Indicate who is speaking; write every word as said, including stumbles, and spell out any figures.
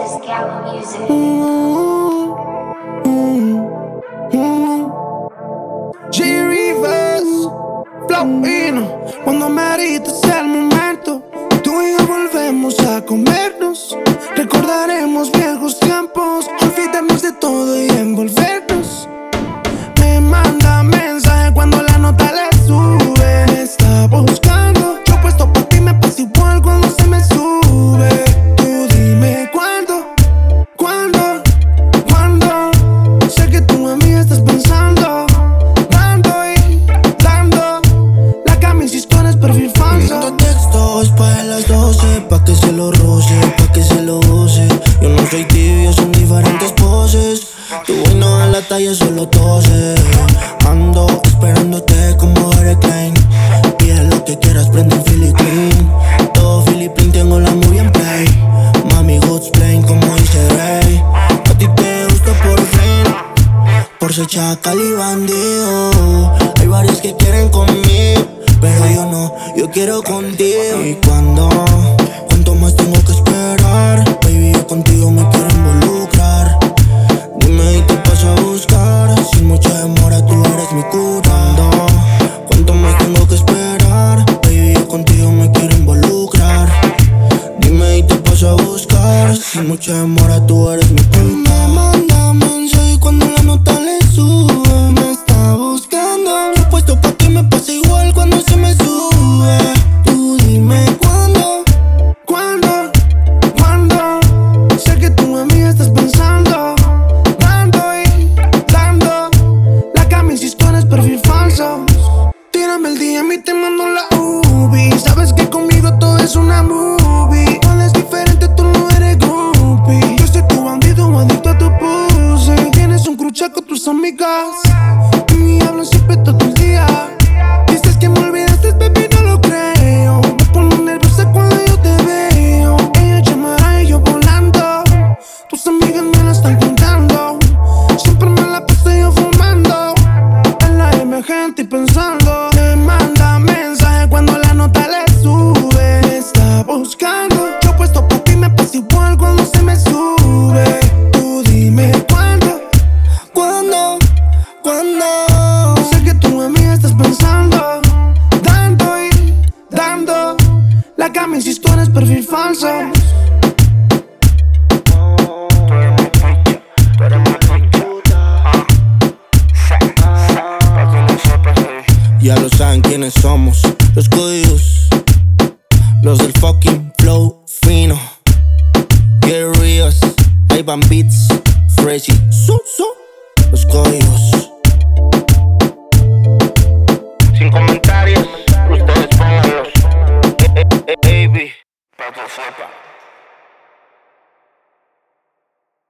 Speaker 1: is Gallo Music.
Speaker 2: G-Rivers, Flowino. Cuando merites el momento, tú y yo volvemos a comernos. Recordaremos viejos tiempos, olvidarnos de todo y envolvernos. Me manda mensaje cuando la nota le sube. Me está buscando, yo puesto pa' ti, me pasa igual cuando se me sube. Tú dime cuándo, cuándo, cuándo. Sé que tú en mí estás pensando, dando y dando. La camisa con es perfil falso.
Speaker 3: Estos textos pa' las doce, pa' que se lo roce, pa' que se lo goce. Yo no soy tibio, son diferentes poses. Tu boy no da la talla, solo tose. Ando esperándote como Eric Klein. Pide lo que quieras, prende el Philippine. Todo Philippine, tengo la movie en play. Mami, God's plain, como dice Ray. A ti te gusta por fin, por ser chacal y bandido. Hay varios que quieren conmigo, pero yo no, yo quiero contigo. Y cuando, cuánto más tengo que esperar. Baby, yo contigo me quiero involucrar. Dime y te paso a buscar. Sin mucha demora, tú eres mi cura. Cuánto más tengo que esperar. Baby, yo contigo me quiero involucrar. Dime y te paso a buscar. Sin mucha demora, tú eres mi puta. Me manda mensaje cuando la nota le sube. Me está buscando, yo puesto pa' que me pase igual cuando se me sube. Tú dime cuándo,
Speaker 2: ¿Cuándo? ¿Cuándo? Sé que tú en mí estás pensando, dando y dando. La camisa con es perfil falso. Tírame el D M y te mando la U B I. Sabes que conmigo todo es una movie. Todo es diferente, tú no eres groupie. Yo soy tu bandido, adicto a tu pussy. Tienes un crucha con tus amigas y hablan siempre todo el día. Dices que me olvidaste, baby, no lo creo. Me pongo nerviosa cuando yo te veo. Ella llamará y yo volando. Tus amigas me la están contando. Siempre me la paso yo fumando en la emergente y pensando. Me manda mensaje cuando la nota le sube. Me está buscando, yo puesto pa' ti, me pasa igual cuando se me sube. Tú dime cuándo,
Speaker 3: cuándo, cuándo.
Speaker 2: sé que tú en mí estás pensando, dando y dando. La camisa con es perfil falso.
Speaker 3: Ya lo saben quiénes somos, los códigos, los del fucking flow fino. Get Rios, Ivan Beats, Freshy, su, su, los códigos.
Speaker 4: Sin comentarios, ustedes pónganlos. Eh, eh, eh, baby, para que sepa.